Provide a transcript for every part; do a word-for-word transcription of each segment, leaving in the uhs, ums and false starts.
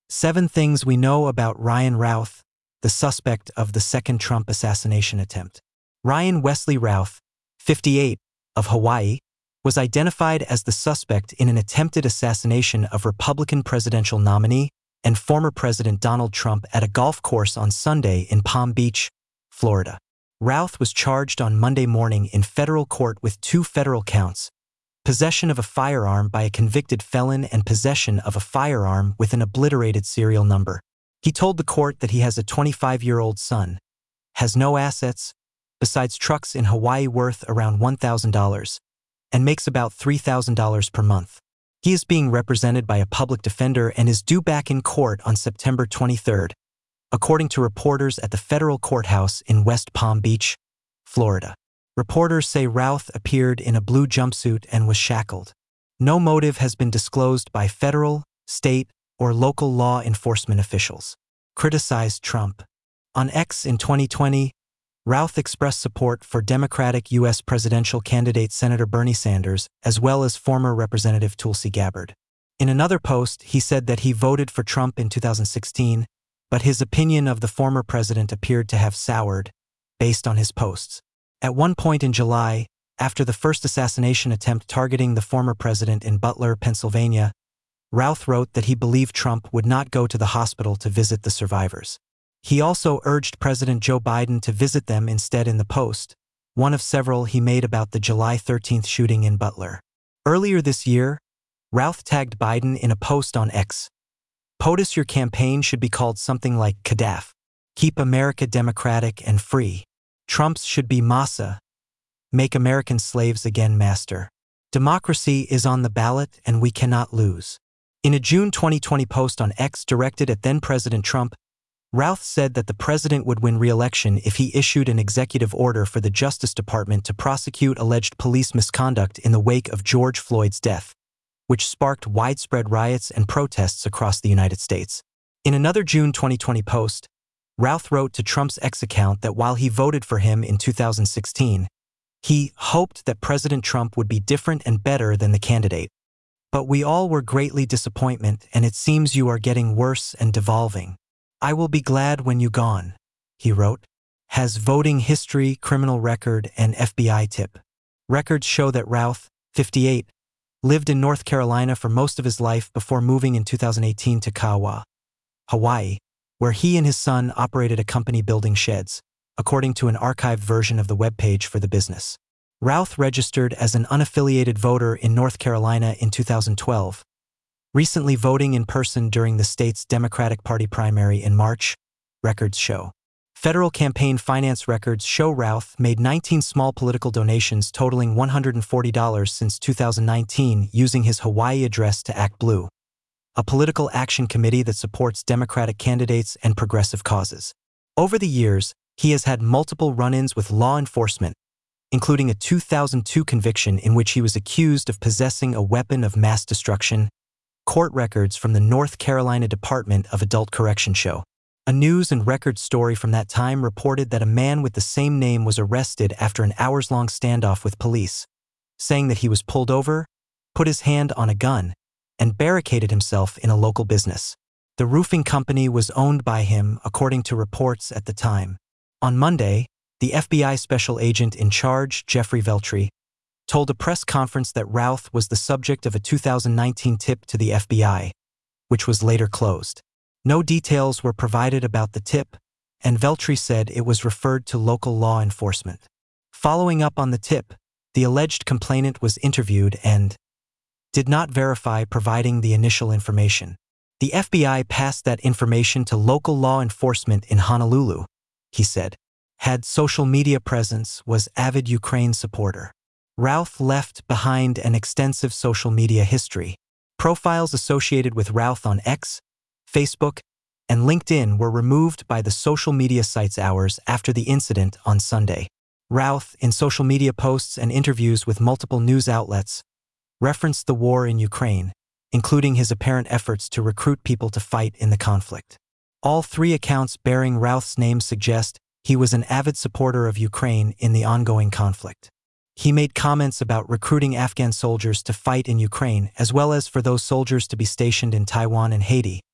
Seven Things We Know About Ryan Routh, the suspect of the second Trump assassination attempt. Ryan Wesley Routh, fifty-eight, of Hawaii, was identified as the suspect in an attempted assassination of Republican presidential nominee and former President Donald Trump at a golf course on Sunday in Palm Beach, Florida. Routh was charged on Monday morning in federal court with two federal counts: possession of a firearm by a convicted felon and possession of a firearm with an obliterated serial number. He told the court that he has a twenty-five-year-old son, has no assets, besides trucks in Hawaii worth around one thousand dollars, and makes about three thousand dollars per month. He is being represented by a public defender and is due back in court on September twenty-third, according to reporters at the federal courthouse in West Palm Beach, Florida. Reporters say Routh appeared in a blue jumpsuit and was shackled. No motive has been disclosed by federal, state, or local law enforcement officials. Criticized Trump. On X in twenty twenty, Routh expressed support for Democratic U S presidential candidate Senator Bernie Sanders, as well as former Representative Tulsi Gabbard. In another post, he said that he voted for Trump in two thousand sixteen, but his opinion of the former president appeared to have soured, based on his posts. At one point in July, after the first assassination attempt targeting the former president in Butler, Pennsylvania, Routh wrote that he believed Trump would not go to the hospital to visit the survivors. He also urged President Joe Biden to visit them instead in the post, one of several he made about the July thirteenth shooting in Butler. Earlier this year, Routh tagged Biden in a post on X. "POTUS, your campaign should be called something like C A D A F. Keep America democratic and free. Trump's should be MASA. Make American slaves again master. Democracy is on the ballot and we cannot lose." In a June twenty twenty post on X directed at then-President Trump, Routh said that the president would win re-election if he issued an executive order for the Justice Department to prosecute alleged police misconduct in the wake of George Floyd's death, which sparked widespread riots and protests across the United States. In another June twenty twenty post, Routh wrote to Trump's X account that while he voted for him in two thousand sixteen, he hoped that President Trump would be different and better than the candidate. "But we all were greatly disappointed, and it seems you are getting worse and devolving. I will be glad when you gone," he wrote. Has voting history, criminal record, and F B I tip. Records show that Routh, fifty-eight, lived in North Carolina for most of his life before moving in two thousand eighteen to Kauai, Hawaii, where he and his son operated a company building sheds, according to an archived version of the webpage for the business. Routh registered as an unaffiliated voter in North Carolina in two thousand twelve, recently voting in person during the state's Democratic Party primary in March, records show. Federal campaign finance records show Routh made nineteen small political donations totaling one hundred forty dollars since two thousand nineteen using his Hawaii address to Act Blue, a political action committee that supports Democratic candidates and progressive causes. Over the years, he has had multiple run-ins with law enforcement, including a two thousand two conviction in which he was accused of possessing a weapon of mass destruction. Court records from the North Carolina Department of Adult Correction show. A news and records story from that time reported that a man with the same name was arrested after an hours-long standoff with police, saying that he was pulled over, put his hand on a gun, and barricaded himself in a local business. The roofing company was owned by him, according to reports at the time. On Monday, the F B I special agent in charge, Jeffrey Veltri, told a press conference that Routh was the subject of a two thousand nineteen tip to the F B I, which was later closed. No details were provided about the tip, and Veltri said it was referred to local law enforcement. Following up on the tip, the alleged complainant was interviewed and did not verify providing the initial information. The F B I passed that information to local law enforcement in Honolulu, he said. Had social media presence, was avid Ukraine supporter. Routh left behind an extensive social media history. Profiles associated with Routh on X, Facebook, and LinkedIn were removed by the social media site's hours after the incident on Sunday. Routh, in social media posts and interviews with multiple news outlets, referenced the war in Ukraine, including his apparent efforts to recruit people to fight in the conflict. All three accounts bearing Routh's name suggest he was an avid supporter of Ukraine in the ongoing conflict. He made comments about recruiting Afghan soldiers to fight in Ukraine, as well as for those soldiers to be stationed in Taiwan and Haiti,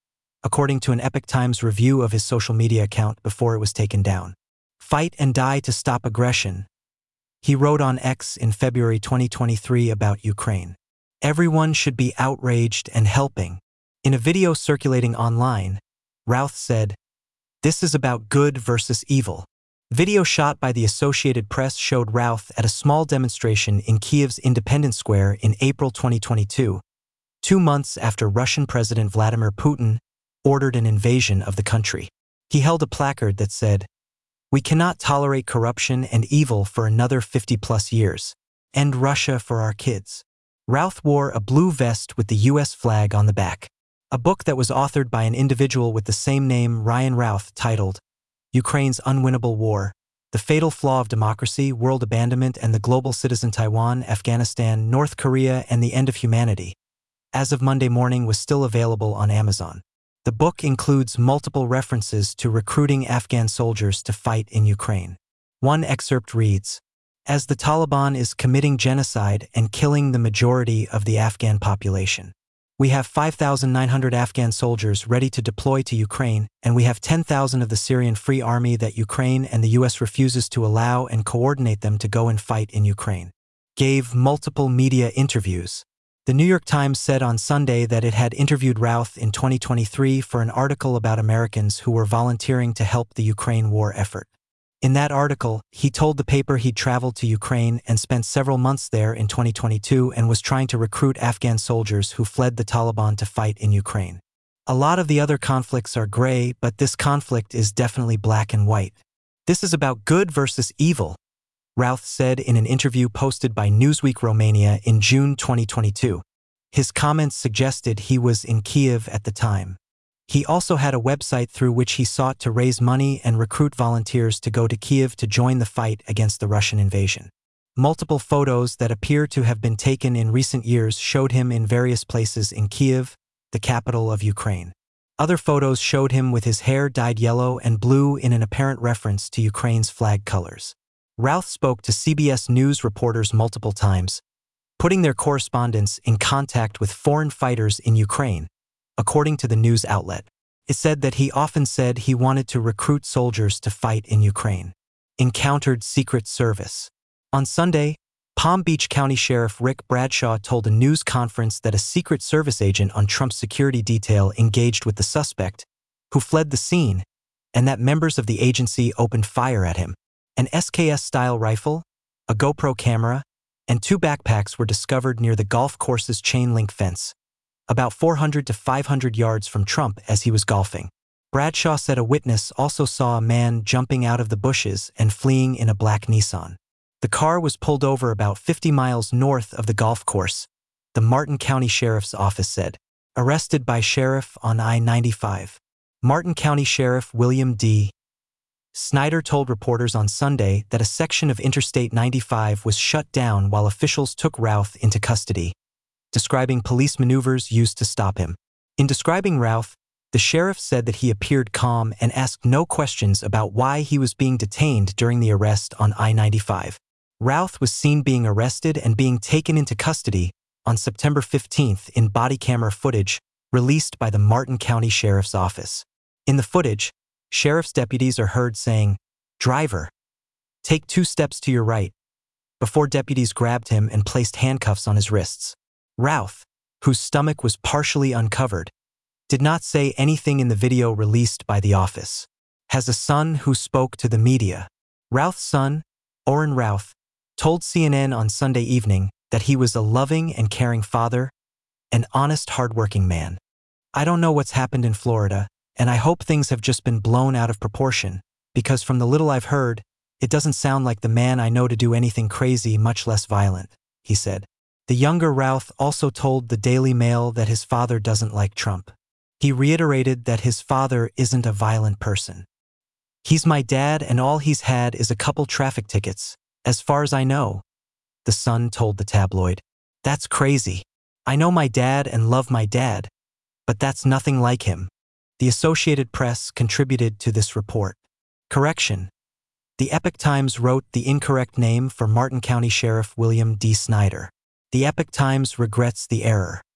according to an Epoch Times review of his social media account before it was taken down. Fight and die to stop aggression, he wrote on X in February twenty twenty-three about Ukraine. Everyone should be outraged and helping. In a video circulating online, Routh said, "This is about good versus evil." Video shot by the Associated Press showed Routh at a small demonstration in Kiev's Independence Square in April twenty twenty-two, two months after Russian President Vladimir Putin ordered an invasion of the country. He held a placard that said, "We cannot tolerate corruption and evil for another fifty plus years. End Russia for our kids." Routh wore a blue vest with the U S flag on the back. A book that was authored by an individual with the same name, Ryan Routh, titled Ukraine's Unwinnable War, The Fatal Flaw of Democracy, World Abandonment and the Global Citizen Taiwan, Afghanistan, North Korea and the End of Humanity, as of Monday morning was still available on Amazon. The book includes multiple references to recruiting Afghan soldiers to fight in Ukraine. One excerpt reads, "As the Taliban is committing genocide and killing the majority of the Afghan population. We have five thousand nine hundred Afghan soldiers ready to deploy to Ukraine, and we have ten thousand of the Syrian Free Army that Ukraine and the U S refuses to allow and coordinate them to go and fight in Ukraine." Gave multiple media interviews. The New York Times said on Sunday that it had interviewed Routh in twenty twenty-three for an article about Americans who were volunteering to help the Ukraine war effort. In that article, he told the paper he'd traveled to Ukraine and spent several months there in twenty twenty-two and was trying to recruit Afghan soldiers who fled the Taliban to fight in Ukraine. "A lot of the other conflicts are gray, but this conflict is definitely black and white. This is about good versus evil," Routh said in an interview posted by Newsweek Romania in June twenty twenty-two. His comments suggested he was in Kiev at the time. He also had a website through which he sought to raise money and recruit volunteers to go to Kiev to join the fight against the Russian invasion. Multiple photos that appear to have been taken in recent years showed him in various places in Kiev, the capital of Ukraine. Other photos showed him with his hair dyed yellow and blue in an apparent reference to Ukraine's flag colors. Routh spoke to C B S News reporters multiple times, putting their correspondents in contact with foreign fighters in Ukraine, according to the news outlet. It said that he often said he wanted to recruit soldiers to fight in Ukraine. Encountered Secret Service. On Sunday, Palm Beach County Sheriff Rick Bradshaw told a news conference that a Secret Service agent on Trump's security detail engaged with the suspect, who fled the scene, and that members of the agency opened fire at him. An S K S-style rifle, a GoPro camera, and two backpacks were discovered near the golf course's chain-link fence, about four hundred to five hundred yards from Trump as he was golfing. Bradshaw said a witness also saw a man jumping out of the bushes and fleeing in a black Nissan. The car was pulled over about fifty miles north of the golf course, the Martin County Sheriff's Office said. Arrested by sheriff on I ninety-five. Martin County Sheriff William D. Snyder told reporters on Sunday that a section of Interstate ninety-five was shut down while officials took Routh into custody, describing police maneuvers used to stop him. In describing Routh, the sheriff said that he appeared calm and asked no questions about why he was being detained during the arrest on I ninety-five. Routh was seen being arrested and being taken into custody on September fifteenth in body camera footage released by the Martin County Sheriff's Office. In the footage, sheriff's deputies are heard saying, "Driver, take two steps to your right," before deputies grabbed him and placed handcuffs on his wrists. Routh, whose stomach was partially uncovered, did not say anything in the video released by the office. Has a son who spoke to the media. Routh's son, Oren Routh, told C N N on Sunday evening that he was a loving and caring father, an honest, hardworking man. "I don't know what's happened in Florida, and I hope things have just been blown out of proportion, because from the little I've heard, it doesn't sound like the man I know to do anything crazy, much less violent," he said. The younger Routh also told the Daily Mail that his father doesn't like Trump. He reiterated that his father isn't a violent person. "He's my dad and all he's had is a couple traffic tickets, as far as I know," the Sun told the tabloid. "That's crazy. I know my dad and love my dad, but that's nothing like him." The Associated Press contributed to this report. Correction. The Epoch Times wrote the incorrect name for Martin County Sheriff William D. Snyder. The Epoch Times regrets the error.